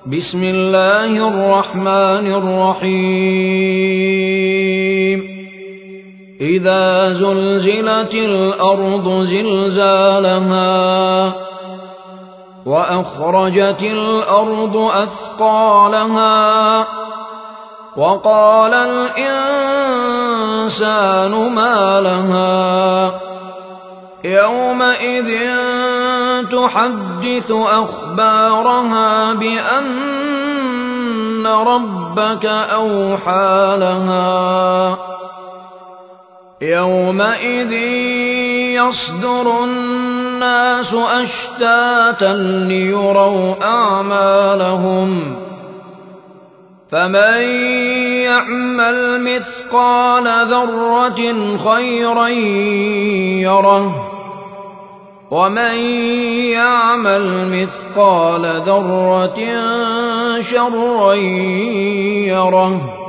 بسم الله الرحمن الرحيم إذا زلزلت الأرض زلزالها وأخرجت الأرض أثقالها وقال الإنسان ما لها يومئذ تحدث أخبارها بأن ربك أوحى لها يومئذ يصدر الناس أشتاتا ليروا أعمالهم فمن يعمل مثقال ذرة خيرا يره ومن يعمل مثقال ذرة شرا يره